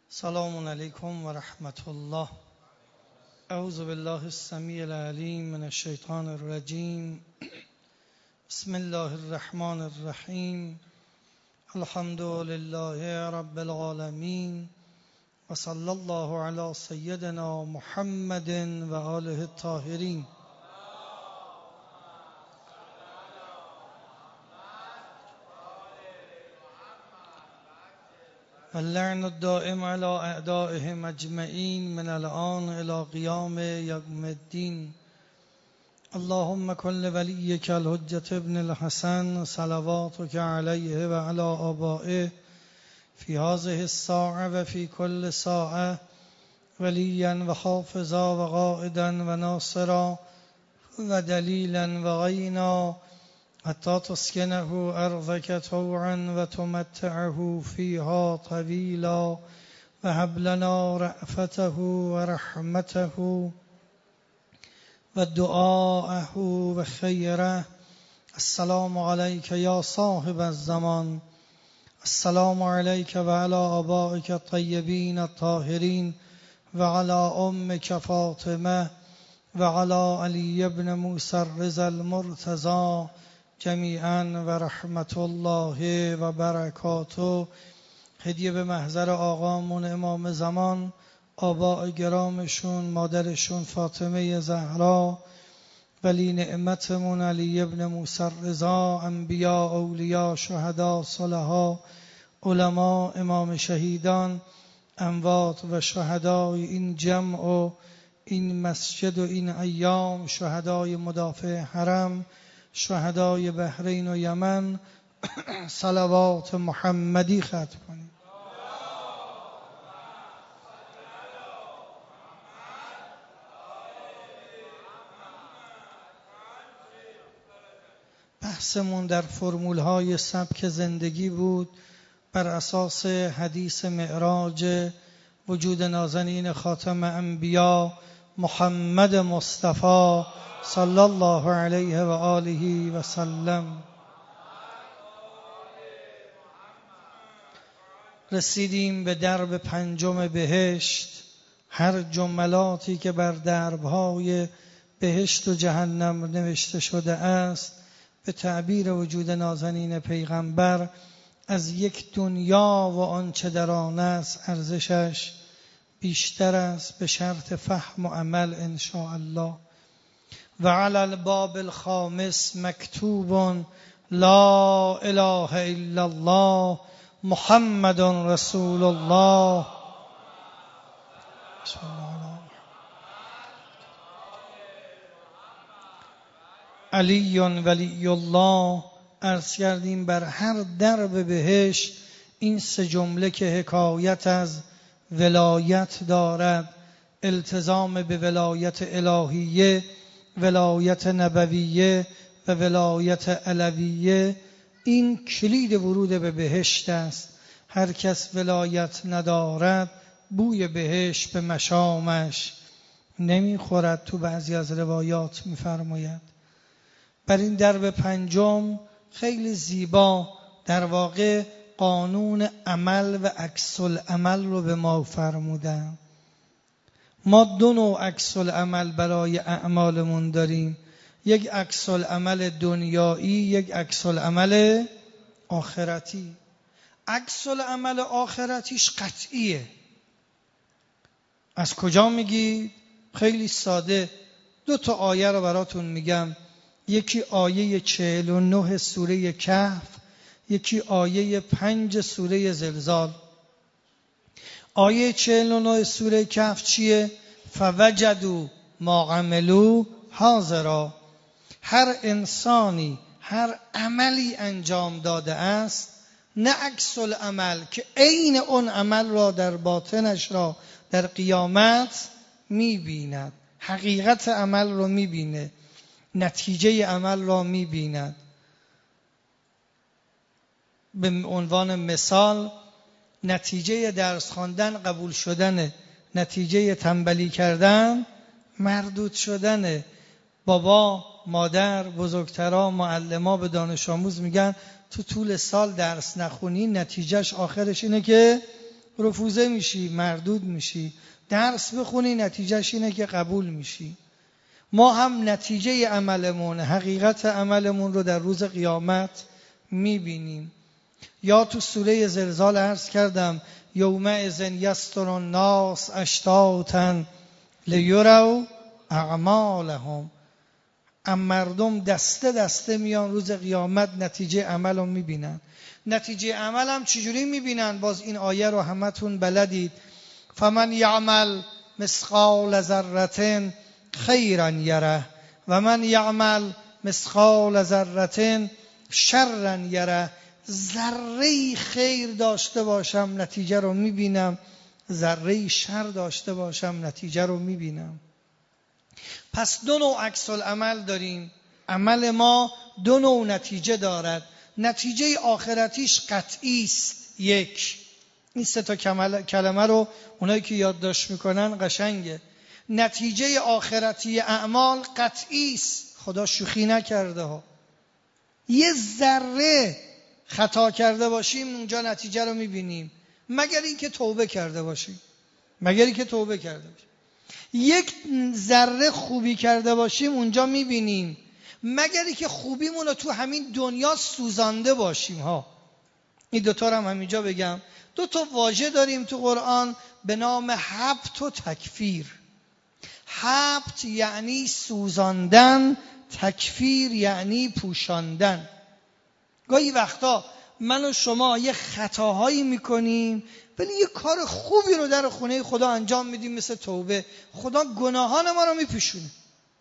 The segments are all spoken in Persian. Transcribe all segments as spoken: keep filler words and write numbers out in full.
سلام علیکم و رحمت الله. اعوذ بالله السمیع العلیم من الشیطان الرجیم. بسم الله الرحمن الرحیم. الحمد لله رب العالمین و صلی الله علی سیدنا محمد و آله الطاهرین. واللعن الدائم على اعدائهم اجمعین من الآن الى قیام یوم الدین. اللهم کن لولیک الحجة ابن الحسن صلواتک علیه و علی آبائه فی هذه الساعة و فی کل ساعة ولیا و حافظا و قائدا و ناصرا و دلیلا و غینا حتی تسکنه ارضک طوعا و تمتعه فیها طویلا و هب لنا رأفته و رحمته و دعاءه و خیره. السلام علیک یا صاحب الزمان. السلام علیک و علی آبائک الطیبین الطاهرین و علی امک فاطمه و علی علی ابن موسی الرضا المرتضی جمیعا و رحمت الله و برکاته. هدیه به محضر آقامون امام زمان، آباء گرامشون، مادرشون فاطمه زهرا، ولی نعمتمون علی ابن موسی الرضا، انبیا، اولیا، شهدا، صلحا، علما، امام شهیدان، اموات و شهدای این جمع و این مسجد و این ایام، شهدای مدافع حرم، شهدای بحرین و یمن، صلوات محمدی ختم کنید. بحثمون در فرمولهای سبک زندگی بود بر اساس حدیث معراج وجود نازنین خاتم انبیا محمد مصطفی صلی الله علیه و آله و سلم. رسیدیم به درب پنجم بهشت. هر جملاتی که بر دربهای بهشت و جهنم نوشته شده است به تعبیر وجود نازنین پیغمبر از یک دنیا و آنچه در آن است ارزشش بیشتر است، به شرط فهم و عمل ان شاء الله. و علی الباب الخامس مکتوب لا اله الا الله محمد رسول الله. علی ولی الله. عرض کردیم بر هر درب بهشت این سه جمله که حکایت از ولایت دارد، التزام به ولایت الهیه، ولایت نبویه و ولایت علویه، این کلید ورود به بهشت است. هر کس ولایت ندارد بوی بهشت به مشامش نمیخورد. تو بعضی از روایات میفرماید. بر این درب پنجم خیلی زیبا در واقع قانون عمل و عکس العمل رو به ما فرمودن. ما دو نوع عکس العمل برای اعمالمون داریم، یک عکس العمل دنیایی، یک عکس العمل آخرتی. عکس العمل آخرتیش قطعیه. از کجا میگی؟ خیلی ساده، دو تا آیه رو براتون میگم. یکی آیه چهل و نه سوره کهف، یکی آیه پنج سوره زلزال. آیه چهل و نه سوره کهف چیه؟ فوجدوا ما عملوا حاضرا. هر انسانی هر عملی انجام داده است، نه عکس العمل که عین اون عمل را در باطنش را در قیامت میبیند، حقیقت عمل را میبینه، نتیجه عمل را میبیند. به عنوان مثال نتیجه درس خواندن قبول شدنه، نتیجه تنبلی کردن مردود شدنه. بابا، مادر، بزرگترا، معلما به دانش آموز میگن تو طول سال درس نخونی نتیجهش آخرش اینه که رفوزه میشی، مردود میشی. درس بخونی نتیجهش اینه که قبول میشی. ما هم نتیجه عملمون، حقیقت عملمون رو در روز قیامت میبینیم. یا تو سوره زلزال عرض کردم یومئذ یصدر الناس اشتاتا لیروا اعمالهم. ام مردم دسته دسته میان روز قیامت نتیجه عمل رو میبینن. نتیجه عمل هم چجوری میبینن؟ باز این آیه رو همتون بلدید. فمن یعمل مثقال ذره خیرا یره و من یعمل مثقال ذره شرا یره. ذره خیر داشته باشم نتیجه رو میبینم، ذره شر داشته باشم نتیجه رو میبینم. پس دو نوع عکس العمل داریم. عمل ما دو نوع نتیجه دارد. نتیجه آخرتیش قطعی است. یک، این سه تا کلمه رو اونایی که یادداشت میکنن قشنگه. نتیجه آخرتی اعمال قطعی است. خدا شوخی نکرده ها. یه ذره خطا کرده باشیم اونجا نتیجه رو میبینیم، مگر اینکه توبه کرده باشیم. مگر اینکه توبه کرده باشیم. یک ذره خوبی کرده باشیم اونجا میبینیم، مگر اینکه خوبیمون رو تو همین دنیا سوزانده باشیم ها. این دوتا رو هم همینجا بگم. دو تا واژه داریم تو قرآن به نام حبط و تکفیر. حبط یعنی سوزاندن، تکفیر یعنی پوشاندن. گاهی وقتا من و شما یه خطاهایی میکنیم ولی یه کار خوبی رو در خونه خدا انجام میدیم، مثل توبه. خدا گناهان ما رو میپوشونه.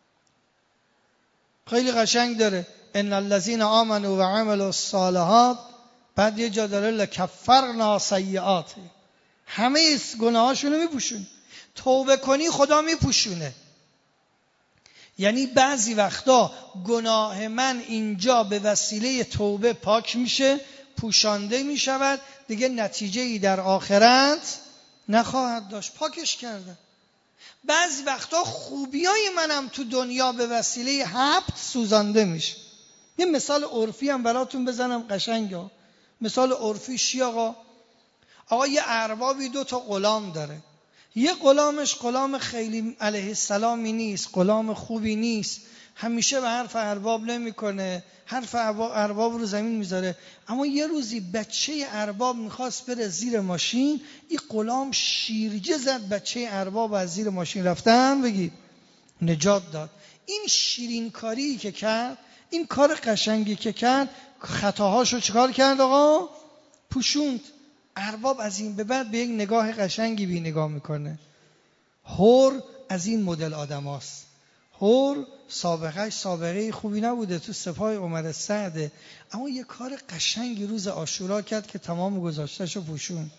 خیلی قشنگ داره ان الذين آمنوا وعملوا الصالحات، بعد یه جا داره لکفرنا سیئات، همه گناهاشون رو میپوشونه. توبه کنی خدا میپوشونه. یعنی بعضی وقتا گناه من اینجا به وسیله توبه پاک میشه، پوشانده میشود، دیگه نتیجه ای در آخرت نخواهد داشت. پاکش کرده. بعضی وقتا خوبیای منم تو دنیا به وسیله حبط سوزانده میشه. یه مثال عرفی هم براتون بزنم قشنگه. مثال عرفی چی آقا؟ آقا یه اربابی دو تا غلام داره. یه غلامش غلام خیلی علیه السلامی نیست، غلام خوبی نیست، همیشه به حرف ارباب نمیکنه، حرف ارباب رو زمین میذاره. اما یه روزی بچه ارباب میخواست بره زیر ماشین، این غلام شیرجه زد بچه ارباب از زیر ماشین رفتن بگید نجات داد. این شیرین کاری که کرد، این کار قشنگی که کرد، خطاهاشو چکار کرد آقا؟ پوشوند. ارباب از این به بعد به یک نگاه قشنگی بی نگاه میکنه. هور از این مدل آدم هاست. هور سابقه سابقه خوبی نبوده، تو سپاه عمر سعده، اما یه کار قشنگی روز عاشورا کرد که تمام گذاشتهشو پوشون.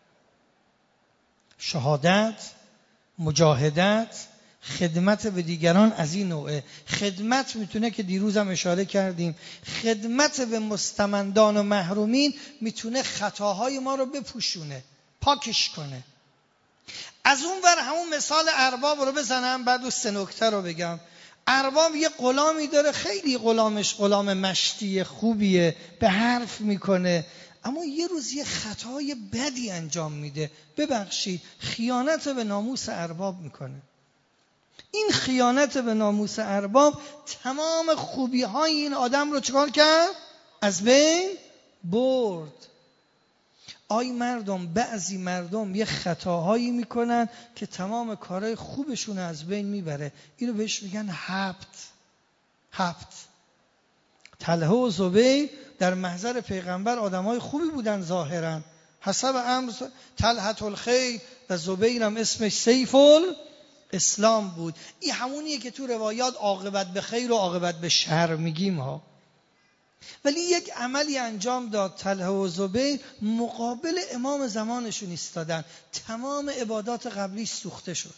شهادت، مجاهدت، خدمت به دیگران از این نوعه. خدمت میتونه که دیروزم اشاره کردیم، خدمت به مستمندان و محرومین میتونه خطاهای ما رو بپوشونه، پاکش کنه. از اون ور همون مثال ارباب رو بزنم، بعد اون سه نکته رو بگم. ارباب یه غلامی داره، خیلی غلامش غلام مشتی خوبیه، به حرف میکنه، اما یه روز یه خطای بدی انجام میده، ببخشید خیانت به ناموس ارباب میکنه. این خیانت به ناموس ارباب تمام خوبی های این آدم رو چکار کرد؟ از بین برد. آی مردم، بعضی مردم یه خطاهایی میکنن که تمام کارهای خوبشون از بین میبره. اینو بهش میگن حبط. حبط. طلحه و زبیر در محضر پیغمبر آدمای خوبی بودن ظاهرا، حسب امر طلحة الخیر، و زبیر هم اسمش سیف الاسلام بود. این همونیه که تو روایات عاقبت به خیر و عاقبت به شر میگیم ها. ولی یک عملی انجام داد طلحه و زبیر، مقابل امام زمانشون ایستادن، تمام عبادات قبلی سوخته شد.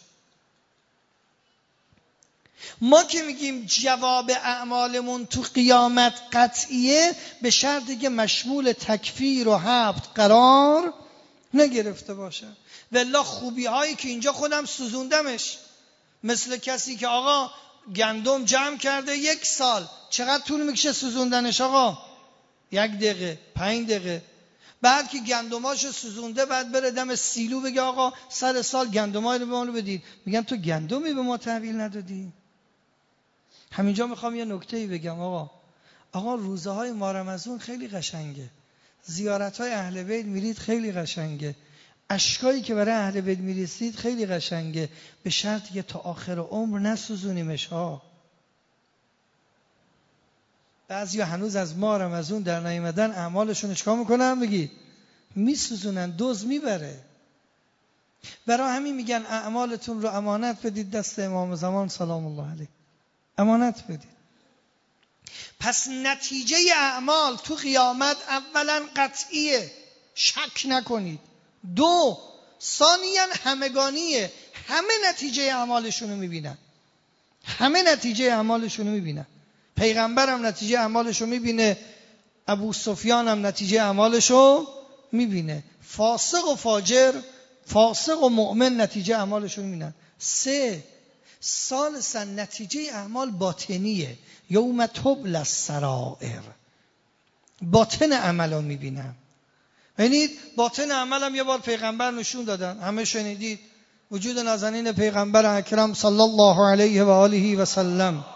ما که میگیم جواب اعمالمون تو قیامت قطعیه، به شرطی که مشمول تکفیر و حبط قرار نگرفته باشه. والله خوبی هایی که اینجا خودم سوزوندمش، مثل کسی که آقا گندم جمع کرده یک سال، چقدر طول میکشه سوزوندنش آقا؟ یک دقیقه، پنج دقیقه. بعد که گندماشو سوزونده بعد بره دم سیلو بگه آقا سر سال گندمای رو به ما بدید. میگن تو گندمی به ما تحویل ندادی. همینجا میخوام یه نکته‌ای بگم آقا. آقا روزه های ماه رمضان خیلی قشنگه. زیارت های اهل بیت میرید خیلی قشنگه. اشکایی که برای اهل بیت میرسید خیلی قشنگه، به شرطی که تا آخر عمر نسوزونیمش ها. بعضیا هنوز از ماه رمضان در نیامدن اعمالشون چیکار میکنن؟ بگید میسوزونن، دوز میبره. برای همین میگن اعمالتون رو امانت بدید دست امام زمان سلام الله علیه، امانت بدید. پس نتیجه اعمال تو قیامت اولا قطعیه، شک نکنید. دو، ثانیاً همگانیه، همه نتیجه اعمالشون رو میبینن، همه نتیجه اعمالشون رو میبینن. پیغمبرم نتیجه اعمالشو میبینه، ابو سفیان هم نتیجه اعمالشو میبینه، فاسق و فاجر، فاسق و مؤمن نتیجه اعمالشو میبینن. سه، ثالثاً نتیجه اعمال باطنیه، یوم تبلی السرائر، باطن عملو میبینن. ببینید باطن عملم یه بار پیغمبر نشون دادن، همه شنیدید، وجود نازنین پیغمبر اکرم صلی الله علیه و آله و سلم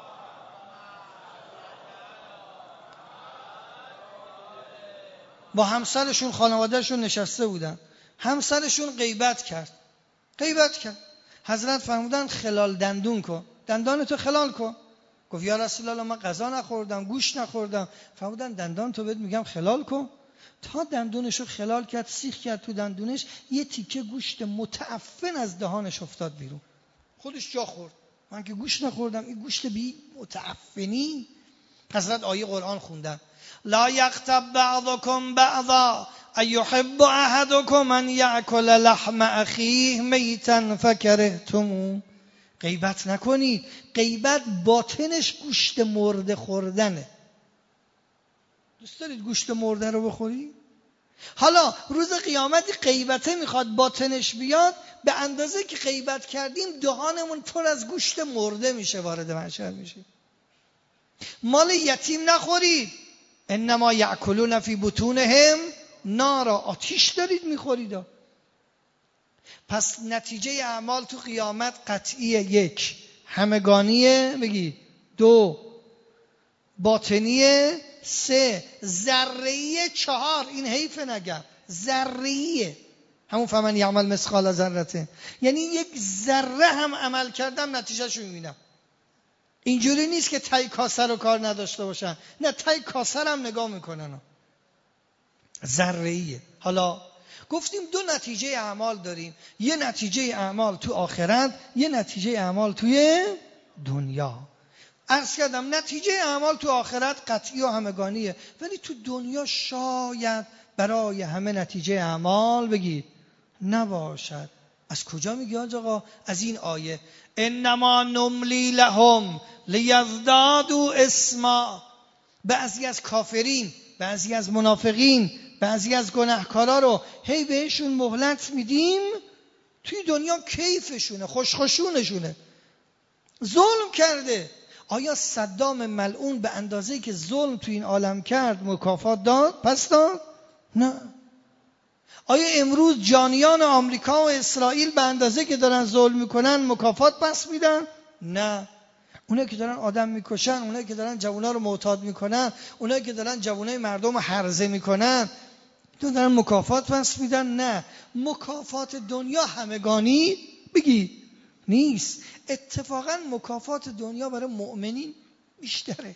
با همسرشون خانوادهشون نشسته بودن، همسرشون غیبت کرد غیبت کرد حضرت فرمودن خلال دندون کن، دندانتو خلال کن. گفت یا رسول الله من غذا نخوردم، گوشت نخوردم. فرمودن دندان تو بهت میگم خلال کن. تا دندونشو خلال کرد، سیخ کرد تو دندونش، یه تیکه گوشت متعفن از دهانش افتاد بیرون. خودش جا خورد، من که گوشت نخوردم، این گوشت بی متعفنی. حضرت آیه قرآن خوندن لا یغتب بعضکم بعضا ایحب احدکم ان یأکل لحم اخیه میتا فکرهتموه. غیبت نکنید. غیبت باطنش گوشت مرده خوردنه. دوست دارید گوشت مرده رو بخوری؟ حالا روز قیامتی غیبته میخواد باطنش بیاد، به اندازه که غیبت کردیم دهانمون پر از گوشت مرده میشه، وارد محشر میشه. مال یتیم نخورید، انما یأکلون فی بطونهم نارا، آتیش دارید میخورید. پس نتیجه اعمال تو قیامت قطعیه، یک همگانیه، بگید دو باطنیه، سه ذره‌ایه، چهار این حیف نگم ذره‌ایه، همون فمن یعمل مثقال ذره، یعنی یک ذره هم عمل کردم نتیجهشو میبینم. اینجوری نیست که تای کاسه رو کار نداشته باشن، نه تای کاسه هم نگاه میکنن، ذره‌ایه. حالا گفتیم دو نتیجه اعمال داریم، یه نتیجه اعمال تو آخرت، یه نتیجه اعمال توی دنیا. عرض کردم نتیجه اعمال تو آخرت قطعی و همگانیه، ولی تو دنیا شاید برای همه نتیجه اعمال بگید نباشد. از کجا میگی آقا؟ از این آیه انما نملی لهم لیزدادوا اسما. بعضی از کافرین، بعضی از منافقین، بعضی از گناهکارا رو هی بهشون مهلت میدیم، توی دنیا کیفشونه، خوشخوشونشونه، ظلم کرده. آیا صدام ملعون به اندازه‌ای که ظلم توی این عالم کرد مکافات داد؟ پس داد؟ نه. آیا امروز جانیان آمریکا و اسرائیل به اندازه‌ای که دارن ظلم میکنن مکافات پس میدن؟ نه. اونایی که دارن آدم میکشن، اونایی که دارن جوونا رو معتاد میکنن، اونایی که دارن جوونای مردم رو هرزه میکنن، تو دارن مکافات پس میدن؟ نه. مکافات دنیا همگانی بگی نیست. اتفاقا مکافات دنیا برای مؤمنین بیشتره.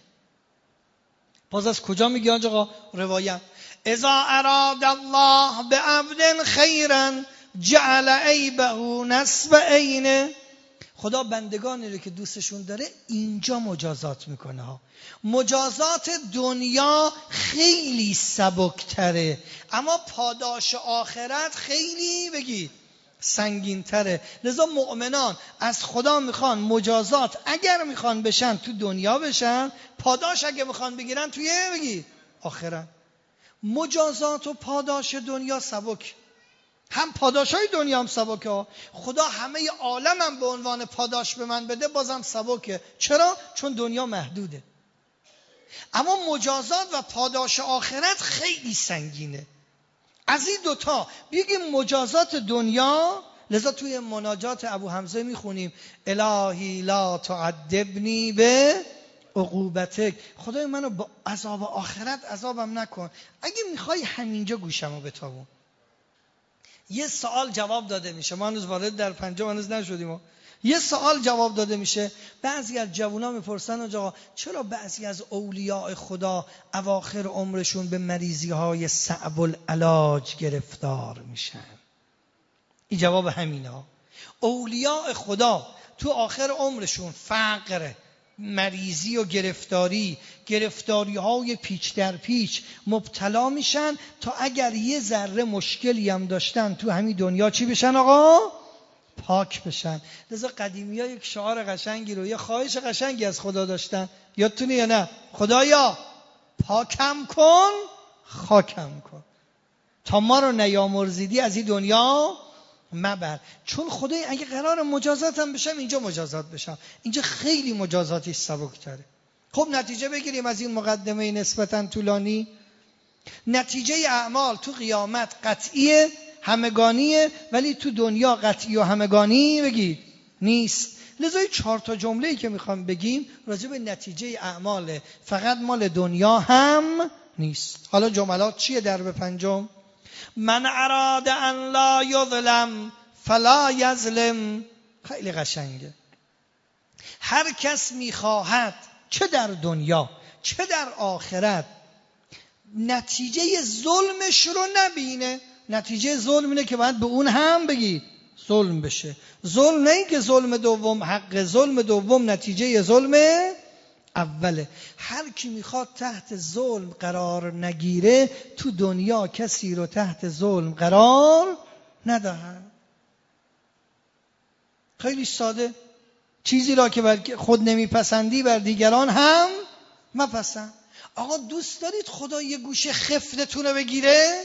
باز از کجا میگی آقا؟ روایت اذا اراد الله بعبد خیرا جعل عیبه نصب عینه. خدا بندگانی رو که دوستشون داره اینجا مجازات میکنه ها. مجازات دنیا خیلی سبکتره، اما پاداش آخرت خیلی بگید سنگین تره. لذا مؤمنان از خدا میخوان مجازات اگر میخوان بشن تو دنیا بشن، پاداش اگر میخوان بگیرن توی بگید آخرت. مجازات و پاداش دنیا سبک، هم پاداشای دنیا هم سبکه. خدا همه عالمم به عنوان پاداش به من بده بازم سبکه. چرا؟ چون دنیا محدوده. اما مجازات و پاداش آخرت خیلی سنگینه. از این دوتا بگیم مجازات دنیا. لذا توی مناجات ابو حمزه میخونیم الهی لا تعذبنی به عقوبتک، خدای منو با عذاب آخرت عذابم نکن. اگه میخوای همینجا گوشمو بتابون. یه سوال جواب داده میشه، ما هنوز وارد در پنجم هنوز نشدیم. یه سوال جواب داده میشه. بعضی از جوونا میپرسن آقا چرا بعضی از اولیاء خدا اواخر عمرشون به مریضی های صعب العلاج گرفتار میشن؟ این جواب همینا. اولیاء خدا تو آخر عمرشون فقر، مریضی و گرفتاری گرفتاری های پیچ در پیچ مبتلا میشن تا اگر یه ذره مشکلی هم داشتن تو همین دنیا چی بشن آقا؟ پاک بشن. لذا قدیمی ها یک شعار قشنگی رو، یه خواهش قشنگی از خدا داشتن، یادتونه یا نه؟ خدایا پاکم کن خاکم کن، تا ما رو نیامرزیدی از این دنیا مبر. چون خدای اگه قرار مجازاتم بشم اینجا مجازات بشم، اینجا خیلی مجازاتش سبک‌تره. خب نتیجه بگیریم از این مقدمه نسبتاً طولانی. نتیجه اعمال تو قیامت قطعیه، همگانیه، ولی تو دنیا قطعی و همگانی بگید نیست. لذا این چهار تا جمله‌ای که میخوام بگیم راجع به نتیجه اعماله، فقط مال دنیا هم نیست. حالا جملات چیه؟ درب پنجم من اراد ان لا یظلم فلا یظلم. خیلی قشنگه. هر کس میخواهد چه در دنیا چه در آخرت نتیجه ظلمش رو نبینه. نتیجه ظلم اینه که باید به اون هم بگید ظلم بشه. ظلم نه این که ظلم دوم حق، ظلم دوم نتیجه ظلم اوله. هر کی میخواد تحت ظلم قرار نگیره تو دنیا کسی رو تحت ظلم قرار ندهد. خیلی ساده. چیزی را که بر خود نمیپسندی بر دیگران هم مپسند. آقا دوست دارید خدا یه گوشه خفتتون رو بگیره؟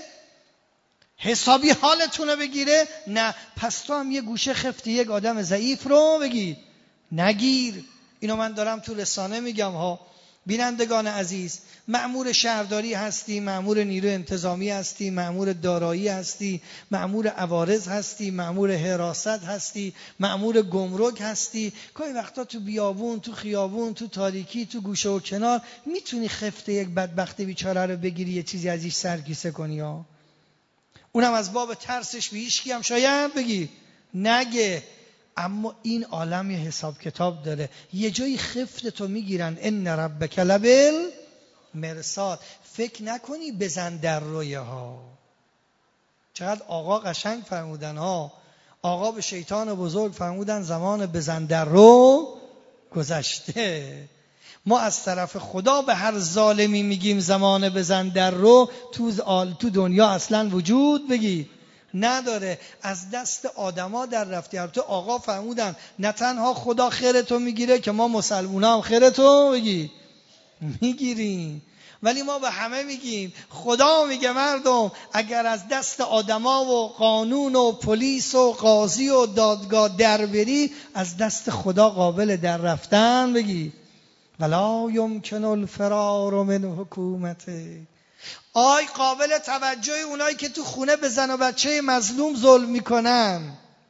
حسابی حالتون رو بگیره؟ نه. پس تو هم یه گوشه خفت یک آدم ضعیف رو بگیر نگیر. اینو من دارم تو رسانه میگم ها. بینندگان عزیز، مأمور شهرداری هستی، مأمور نیروی انتظامی هستی، مأمور دارایی هستی، مأمور عوارض هستی، مأمور حراست هستی، مأمور گمرک هستی. گاهی وقتا تو بیابون، تو خیابون، تو تاریکی، تو گوشه و کنار میتونی خفت یک بدبخت بیچاره رو بگیری یه چیزی ازش سرکیسه کنی ها. اونم از باب ترسش به هیچ کی هم شاید بگی نگه. اما این عالم یه حساب کتاب داره. یه جایی خفت تو میگیرن ان ربک لبل مرصاد. فکر نکنی بزن در رویه ها. چقدر آقا قشنگ فرمودن ها. آقا به شیطان بزرگ فرمودن زمان بزن در رو گذشته. ما از طرف خدا به هر ظالمی میگیم زمان بزن در رو، تو تو دنیا اصلا وجود بگید نداره. از دست آدما در رفتی. البته آقا فرمودن نه تنها خدا خیرتو میگیره که ما مسلمونا هم خیرتو بگید میگیریم، ولی ما به همه میگیم. خدا میگه مردم اگر از دست آدما و قانون و پلیس و قاضی و دادگاه در بری، از دست خدا قابل در رفتن بگید ولا یمکن الفرار من حکومته. آی قابل توجه اونایی که تو خونه به زن و بچه مظلوم ظلم میکنن.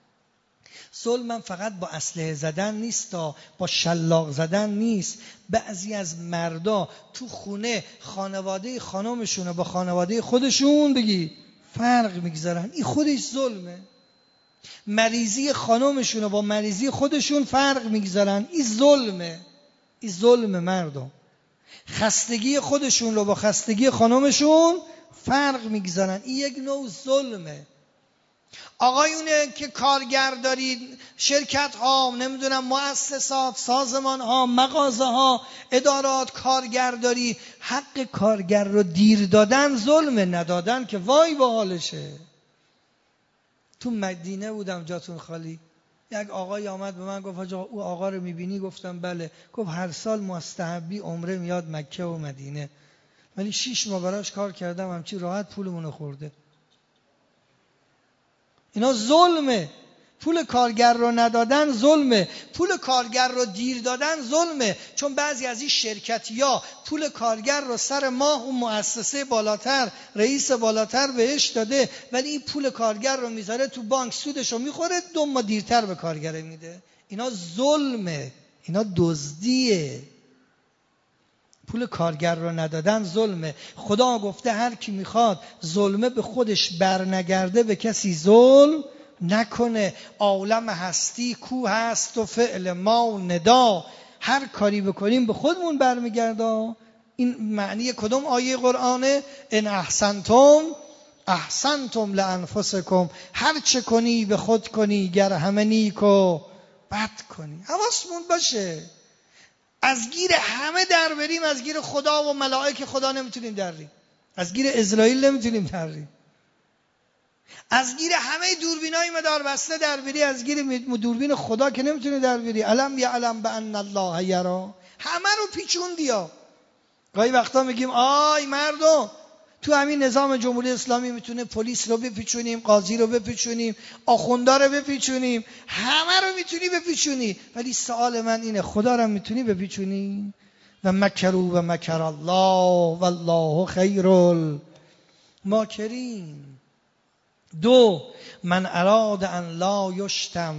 ظلم فقط با اسلحه زدن نیست، با شلاق زدن نیست. بعضی از مردا تو خونه خانواده خانمشون با خانواده خودشون بگی فرق میگذارن. این خودش ظلمه. مریضی خانمشون با مریضی خودشون فرق میگذارن. این ظلمه. این ظلم مردم. خستگی خودشون رو با خستگی خانمشون فرق میگذارن. این یک نوع ظلمه. آقایونه که کارگر دارید، شرکت ها، نمیدونم مؤسسات، سازمان ها، مغازه ها، ادارات، کارگر داری، حق کارگر رو دیر دادن ظلمه، ندادن که وای با حالشه. تو مدینه بودم جاتون خالی، یک آقای آمد به من گفت آقا او آقا رو میبینی؟ گفتم بله. گفت هر سال مستحبی عمره میاد مکه و مدینه، ولی شیش ماه براش کار کردم همچی راحت پولمونو خورده. اینا ظلمه. پول کارگر رو ندادن ظلمه، پول کارگر رو دیر دادن ظلمه. چون بعضی از این شرکتی‌ها پول کارگر رو سر ماه اون مؤسسه بالاتر، رئیس بالاتر بهش داده، ولی این پول کارگر رو میذاره تو بانک، سودش رو میخوره، دو ماه دیرتر به کارگر میده. اینا ظلمه، اینا دزدیه. پول کارگر رو ندادن ظلمه. خدا گفته هر کی میخواد ظلمه به خودش برنگرده به کسی ظلم نکنه. عالم هستی کو هست و فعل ما ندا، هر کاری بکنیم به خودمون برمیگرده. این معنی کدوم آیه قرآنه؟ ان احسنتم احسنتم لانفسکم، هر چه کنی به خود کنی، گر همه نیک و بد کنی. حواسمون باشه از گیر همه در بریم، از گیر خدا و ملائک خدا نمیتونیم در بریم، از گیر اسرائیل نمیتونیم در بریم، از گیر همه دوربینای مدار بسته در بری، از گیر دوربین خدا که نمیتونی در بری. علم یعلم بان الله یرا، همه رو پیچوندیا. گاهی وقتا میگیم آی مردم، تو همین نظام جمهوری اسلامی میتونه پلیس رو بپیچونیم، قاضی رو بپیچونیم، آخوندا رو بپیچونیم، همه رو میتونی بپیچونی، ولی سوال من اینه خدا رو میتونی بپیچونی؟ و مکروا و مکر الله والله خیر الماکرین. دو، من اراد ان لا یشتم،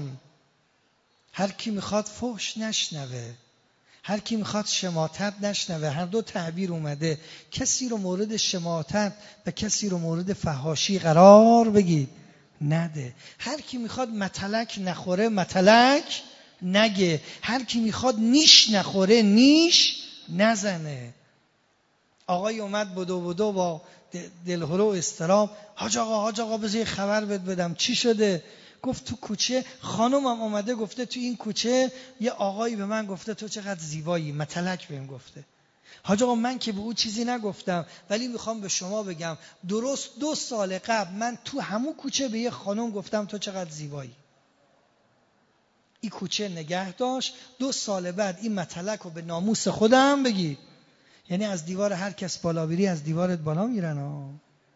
هر کی میخواد فحش نشنوه، هر کی میخواد شماتت نشنوه. هر دو تعبیر اومده، کسی رو مورد شماتت و کسی رو مورد فحاشی قرار بگید نده. هر کی میخواد متلک نخوره متلک نگه، هر کی میخواد نیش نخوره نیش نزنه. آقای اومد بدو بدو با دلهره و استراب، حاج آقا حاج آقا بذار خبر بد بدم. چی شده؟ گفت تو کوچه خانمم اومده گفته تو این کوچه یه آقایی به من گفته تو چقدر زیبایی، متلک بهم گفته. حاج آقا من که به او چیزی نگفتم، ولی میخوام به شما بگم درست دو سال قبل من تو همون کوچه به یه خانم گفتم تو چقدر زیبایی. این کوچه نگه داشت، دو سال بعد این متلک رو به ناموس خودم بگی. یعنی از دیوار هر کس بالا بری از دیوارت بالا میرن ها.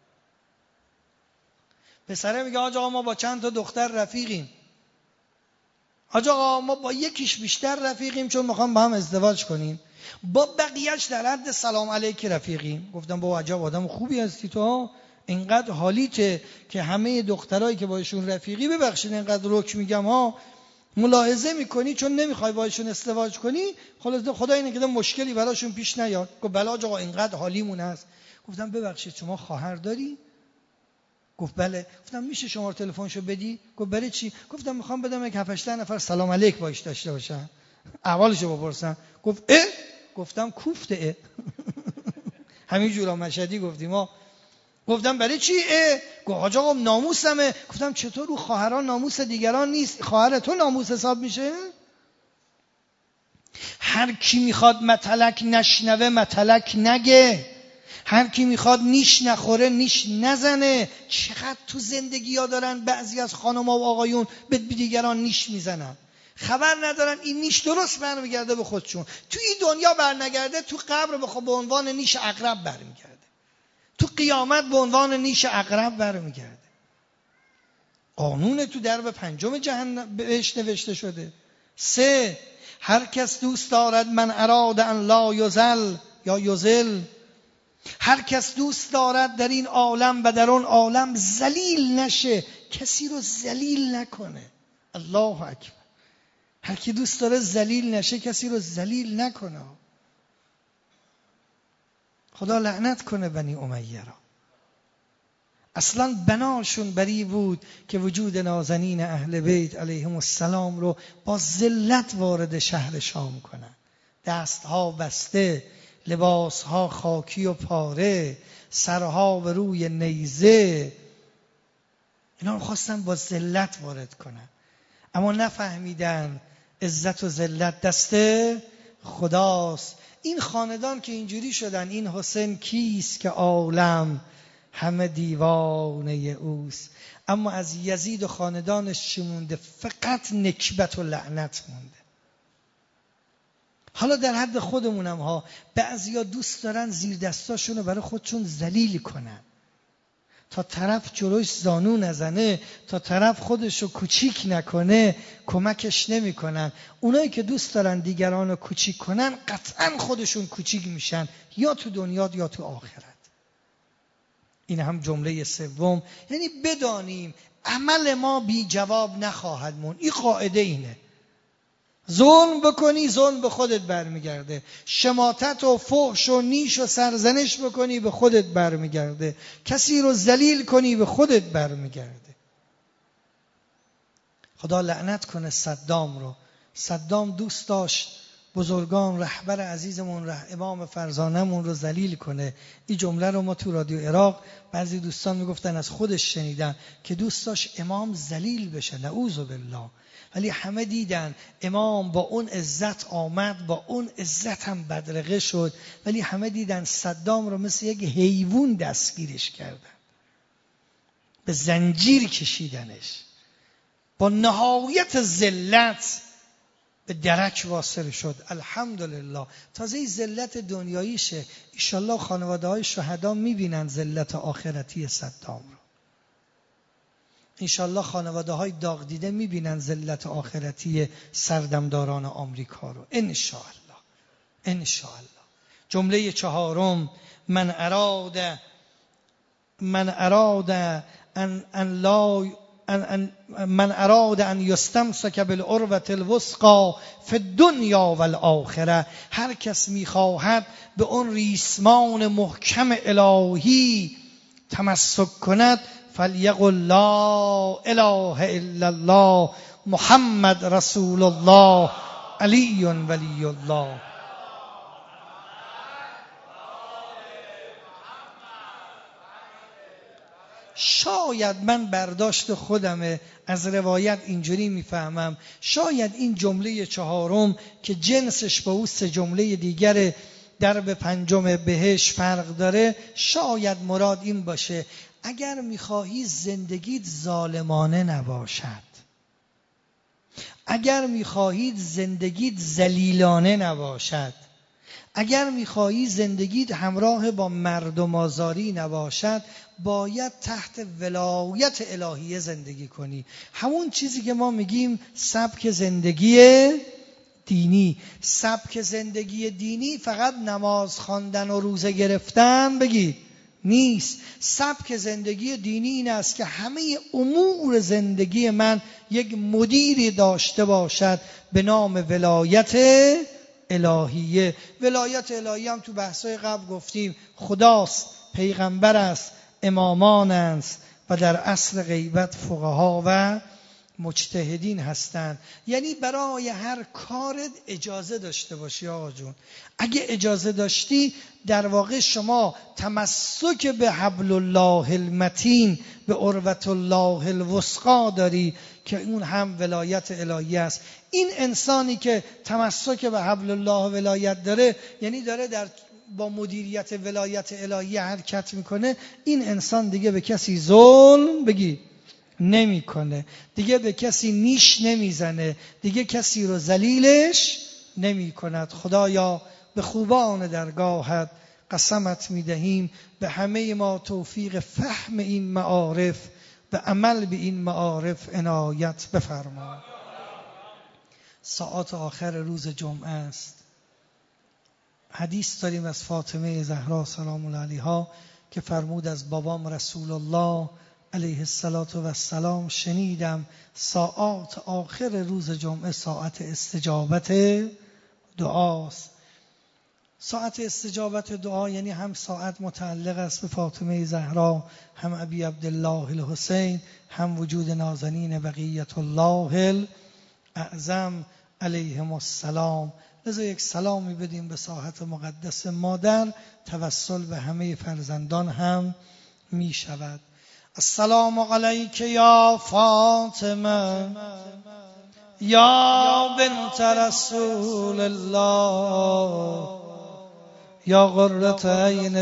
پسره میگه حاج آقا ما با چند تا دختر رفیقیم. حاج آقا ما با یکیش بیشتر رفیقیم چون میخوام با هم ازدواج کنیم، با بقیه‌اش در حد سلام علیک رفیقیم. گفتم با عجب آدم خوبی هستی تو، اینقدر حالیته که همه دخترایی که باشون رفیقی، ببخشید اینقدر رک میگم ها، ملاحظه میکنی چون نمیخوای باشون ازدواج کنی، خلاص خدا اینه که مشکلی براشون پیش نیاد. گفت بله آقا اینقدر حالیمون هست. گفتم ببخشید شما خواهر داری؟ گفت بله. گفتم میشه شماره تلفنشو بدی؟ گفت برای چی؟ گفتم میخوام بدم یک هفت هشت نفر سلام علیک باش داشته باشن، احوالشو بپرسن. گفت اه؟ گفتم کوفته اه. همین جورا مشهدی گفتیم ما. گفتم برای چی اه؟ گفت حاج آقا ناموسمه. گفتم چطور رو خواهران ناموس دیگران نیست، خواهر تو ناموس حساب میشه؟ هر کی میخواد متلک نشنوه متلک نگه، هر کی میخواد نیش نخوره نیش نزنه. چقدر تو زندگی ها دارن بعضی از خانم و آقایون به دیگران نیش میزنن، خبر ندارن این نیش درست برمیگرده به خودشون. تو این دنیا برنگرده، تو قبر بخواه به عنوان نیش عقرب برمیگرده، تو قیامت به عنوان نیش عقرب برمیگرده. قانون تو درب پنجم جهنم بهش نوشته شده. سه، هر کس دوست دارد من اراد ان لا یزل یا یزل، هر کس دوست دارد در این عالم و در اون عالم ذلیل نشه، کسی رو ذلیل نکنه. الله اکبر. هر کی دوست داره ذلیل نشه کسی رو ذلیل نکنه. خدا لعنت کنه بنی امیه را. اصلا بناشون بری بود که وجود نازنین اهل بیت علیهم السلام رو با ذلت وارد شهر شام کنن. دستها بسته، لباسها خاکی و پاره، سرها به روی نیزه. اینا رو خواستن با ذلت وارد کنن، اما نفهمیدن عزت و ذلت دست خداست. این خاندان که اینجوری شدن، این حسین کیست که عالم همه دیوانه اوست. اما از یزید و خاندانش چی مونده؟ فقط نکبت و لعنت مونده. حالا در حد خودمونم ها، بعضیا دوست دارن زیر دستاشونو برای خودشون ذلیل کنن. تا طرف جلوش زانو نزنه، تا طرف خودشو کوچیک نکنه کمکش نمیکنن. اونایی که دوست دارن دیگران رو کوچیک کنن قطعا خودشون کوچیک میشن، یا تو دنیا یا تو آخرت. این هم جمله سوم، یعنی بدانیم عمل ما بی جواب نخواهد مون. این قاعده اینه. ظلم بکنی ظلم به خودت برمیگرده، شماتت و فحش و نیش و سرزنش بکنی به خودت برمیگرده، کسی رو ذلیل کنی به خودت برمیگرده. خدا لعنت کنه صدام رو. صدام دوست داشت بزرگان، رهبر عزیزمون، ره امام فرزانمون رو ذلیل کنه. این جمله رو ما تو رادیو عراق بعضی دوستان میگفتن، از خودش شنیدن که دوست داشت امام ذلیل بشه، نعوذ بالله. ولی همه دیدن امام با اون عزت آمد، با اون عزت هم بدرقه شد، ولی همه دیدن صدام رو مثل یک حیوان دستگیرش کردن، به زنجیر کشیدنش، با نهایت ذلت به درک واصل شد. الحمدلله. تازه این ذلت دنیاییشه، انشالله خانواده های شهدا میبینن ذلت آخرتی صدام رو. انشالله خانواده های داغ دیده میبینن ذلت آخرتی سردمداران آمریکا رو. انشالله انشالله. جمله چهارم، من اراد من اراد ان ان لا ان من اراد ان یستمسک بالعروة الوثقی فی الدنیا و الاخره. هر کس میخواهد به اون ریسمان محکم الهی تمسک کند، فلیقل لا اله الا الله محمد رسول الله علی ولی الله. شاید من برداشت خودمه از روایت اینجوری میفهمم، شاید این جمله چهارم که جنسش با اون سه جمله دیگر درب پنجم بهش فرق داره، شاید مراد این باشه اگر میخواهی زندگیت ظالمانه نباشد، اگر میخواهید زندگیت ذلیلانه نباشد، اگر میخواهی زندگیت همراه با مردم آزاری نباشد، باید تحت ولایت الهیه زندگی کنی. همون چیزی که ما میگیم سبک زندگی دینی. سبک زندگی دینی فقط نماز خواندن و روزه گرفتن بگید نیست. سبک زندگی دینی این است که همه امور زندگی من یک مدیری داشته باشد به نام ولایت الهیه. ولایت الهیه هم تو بحثای قبل گفتیم خداست، پیغمبر است، امامان است و در اصل غیبت فقها و مجتهدین هستند. یعنی برای هر کارت اجازه داشته باشی آقا جون. اگه اجازه داشتی در واقع شما تمسک به حبل الله المتین، به عروة الله الوثقی داری که اون هم ولایت الهی است. این انسانی که تمسک به حبل الله ولایت داره، یعنی داره در با مدیریت ولایت الهی حرکت میکنه، این انسان دیگه به کسی ظلم بگی نمیکنه، دیگه به کسی نیش نمیزنه، دیگه کسی رو ذلیلش نمیکند. خدایا به خوبان درگاهت قسمت میدهیم به همه ما توفیق فهم این معارف به عمل به این معارف عنایت بفرما. ساعات آخر روز جمعه است. حدیث داریم از فاطمه زهرا سلام الله علیها که فرمود از بابام رسول الله علیه السلام شنیدم ساعات آخر روز جمعه ساعت استجابت دعاست. ساعت استجابت دعا یعنی هم ساعت متعلق است به فاطمه زهرا، هم ابی عبدالله الحسین، هم وجود نازنین بقیت الله الاعظم علیهم السلام. لذا یک سلامی بدیم به ساحت مقدس مادر، توسل به همه فرزندان هم می شود. السلام علیک یا فاطمه یا بنت رسول الله یا قرة عین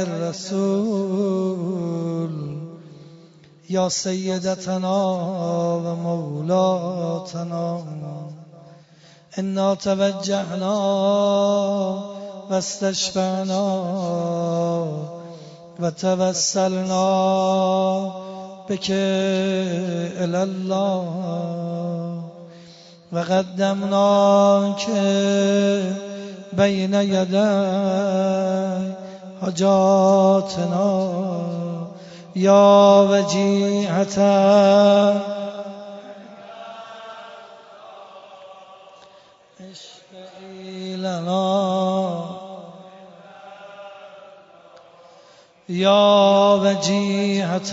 الرسول یا سیدتنا و مولاتنا. انا توجهنا و استشفعنا و توسلنا بك إلى الله وقدمناك بين يدي حاجاتنا يا وجيهة اشفعي لنا يا وجيهة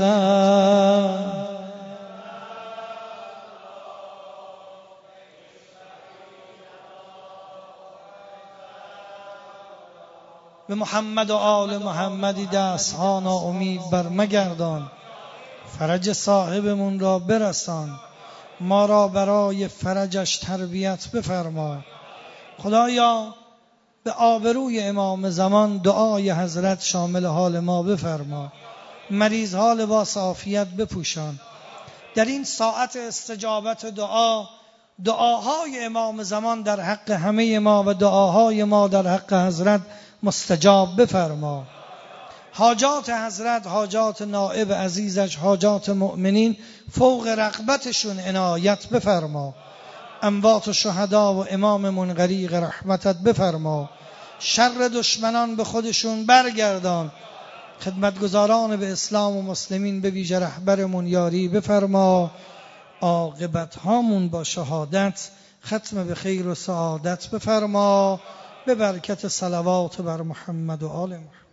به محمد و آل محمدی دستها ناامید بر مگردان، فرج صاحبمون را برسان، ما را برای فرجش تربیت بفرما. خدایا به آبروی امام زمان دعای حضرت شامل حال ما بفرما، مریض ها لباس عافیت بپوشان. در این ساعت استجابت دعا، دعاهای امام زمان در حق همه ما و دعاهای ما در حق حضرت مستجاب بفرما. حاجات حضرت، حاجات نائب عزیزش، حاجات مؤمنین فوق رغبتشون عنایت بفرما. اموات و شهدا و اماممون غریق رحمتت بفرما. شر دشمنان به خودشون برگردان. خدمتگزاران به اسلام و مسلمین به ویژه رهبرمون یاری بفرما. عاقبت هامون با شهادت ختم به خیر و سعادت بفرما، به برکت صلوات بر محمد و آل محمد.